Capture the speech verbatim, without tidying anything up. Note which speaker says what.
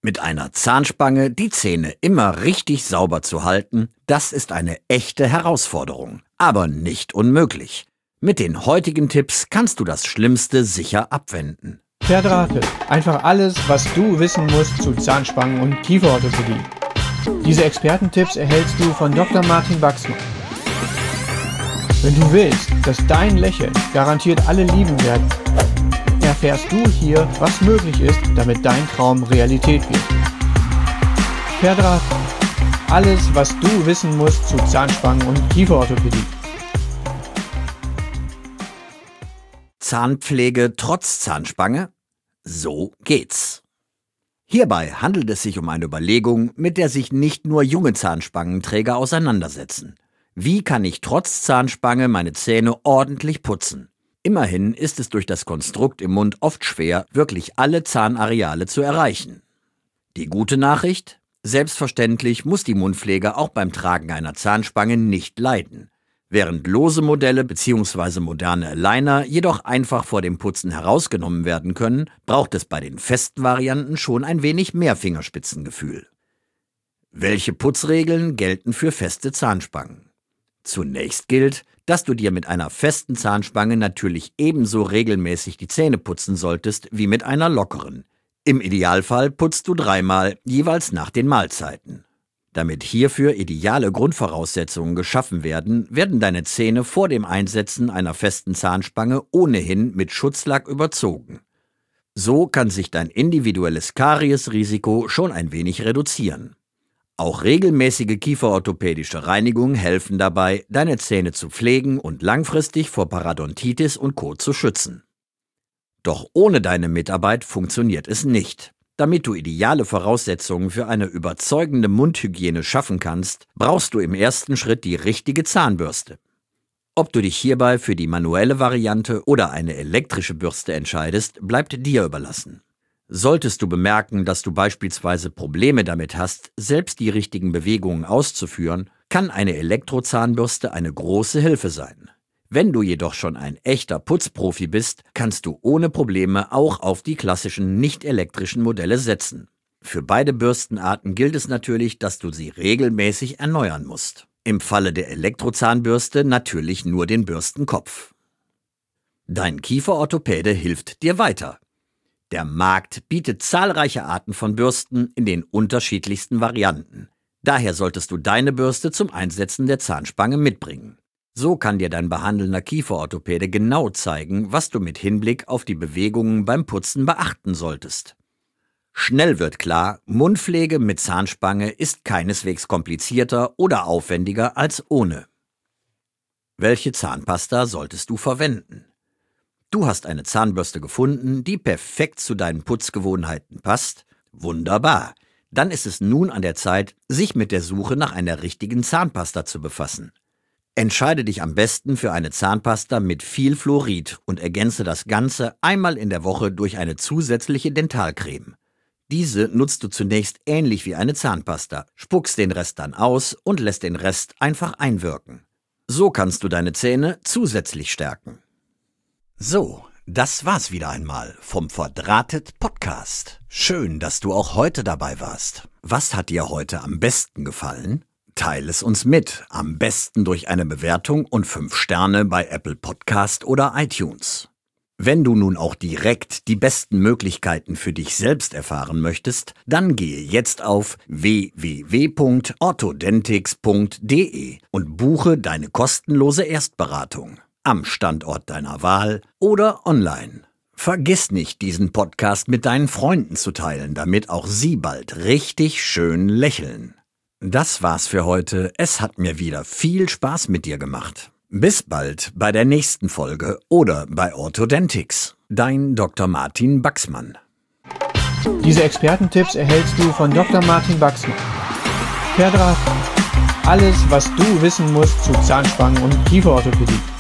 Speaker 1: Mit einer Zahnspange die Zähne immer richtig sauber zu halten, das ist eine echte Herausforderung, aber nicht unmöglich. Mit den heutigen Tipps kannst du das Schlimmste sicher abwenden.
Speaker 2: Verdrahtet. Einfach alles, was du wissen musst zu Zahnspangen und Kieferorthopädie. Diese Expertentipps erhältst du von Doktor Martin Wachsmann. Wenn du willst, dass dein Lächeln garantiert alle lieben werden, erfährst du hier, was möglich ist, damit dein Traum Realität wird. Verdrahtet. Alles, was du wissen musst zu Zahnspangen und Kieferorthopädie.
Speaker 1: Zahnpflege trotz Zahnspange? So geht's. Hierbei handelt es sich um eine Überlegung, mit der sich nicht nur junge Zahnspangenträger auseinandersetzen. Wie kann ich trotz Zahnspange meine Zähne ordentlich putzen? Immerhin ist es durch das Konstrukt im Mund oft schwer, wirklich alle Zahnareale zu erreichen. Die gute Nachricht? Selbstverständlich muss die Mundpflege auch beim Tragen einer Zahnspange nicht leiden. Während lose Modelle bzw. moderne Aligner jedoch einfach vor dem Putzen herausgenommen werden können, braucht es bei den festen Varianten schon ein wenig mehr Fingerspitzengefühl. Welche Putzregeln gelten für feste Zahnspangen? Zunächst gilt, dass du dir mit einer festen Zahnspange natürlich ebenso regelmäßig die Zähne putzen solltest wie mit einer lockeren. Im Idealfall putzt du dreimal, jeweils nach den Mahlzeiten. Damit hierfür ideale Grundvoraussetzungen geschaffen werden, werden deine Zähne vor dem Einsetzen einer festen Zahnspange ohnehin mit Schutzlack überzogen. So kann sich dein individuelles Kariesrisiko schon ein wenig reduzieren. Auch regelmäßige kieferorthopädische Reinigungen helfen dabei, deine Zähne zu pflegen und langfristig vor Parodontitis und Co. zu schützen. Doch ohne deine Mitarbeit funktioniert es nicht. Damit du ideale Voraussetzungen für eine überzeugende Mundhygiene schaffen kannst, brauchst du im ersten Schritt die richtige Zahnbürste. Ob du dich hierbei für die manuelle Variante oder eine elektrische Bürste entscheidest, bleibt dir überlassen. Solltest du bemerken, dass du beispielsweise Probleme damit hast, selbst die richtigen Bewegungen auszuführen, kann eine Elektrozahnbürste eine große Hilfe sein. Wenn du jedoch schon ein echter Putzprofi bist, kannst du ohne Probleme auch auf die klassischen nicht-elektrischen Modelle setzen. Für beide Bürstenarten gilt es natürlich, dass du sie regelmäßig erneuern musst. Im Falle der Elektrozahnbürste natürlich nur den Bürstenkopf. Dein Kieferorthopäde hilft dir weiter. Der Markt bietet zahlreiche Arten von Bürsten in den unterschiedlichsten Varianten. Daher solltest du deine Bürste zum Einsetzen der Zahnspange mitbringen. So kann dir dein behandelnder Kieferorthopäde genau zeigen, was du mit Hinblick auf die Bewegungen beim Putzen beachten solltest. Schnell wird klar, Mundpflege mit Zahnspange ist keineswegs komplizierter oder aufwendiger als ohne. Welche Zahnpasta solltest du verwenden? Du hast eine Zahnbürste gefunden, die perfekt zu deinen Putzgewohnheiten passt? Wunderbar! Dann ist es nun an der Zeit, sich mit der Suche nach einer richtigen Zahnpasta zu befassen. Entscheide dich am besten für eine Zahnpasta mit viel Fluorid und ergänze das Ganze einmal in der Woche durch eine zusätzliche Dentalcreme. Diese nutzt du zunächst ähnlich wie eine Zahnpasta, spuckst den Rest dann aus und lässt den Rest einfach einwirken. So kannst du deine Zähne zusätzlich stärken. So, das war's wieder einmal vom Verdrahtet Podcast. Schön, dass du auch heute dabei warst. Was hat dir heute am besten gefallen? Teile es uns mit, am besten durch eine Bewertung und fünf Sterne bei Apple Podcast oder iTunes. Wenn du nun auch direkt die besten Möglichkeiten für dich selbst erfahren möchtest, dann gehe jetzt auf w w w punkt orthodentix punkt d e und buche deine kostenlose Erstberatung. Am Standort deiner Wahl oder online. Vergiss nicht, diesen Podcast mit deinen Freunden zu teilen, damit auch sie bald richtig schön lächeln. Das war's für heute. Es hat mir wieder viel Spaß mit dir gemacht. Bis bald bei der nächsten Folge oder bei Orthodentix. Dein Doktor Martin Wachsmann.
Speaker 2: Diese Expertentipps erhältst du von Doktor Martin Wachsmann. Verdrahtet. Alles, was du wissen musst zu Zahnspangen und Kieferorthopädie.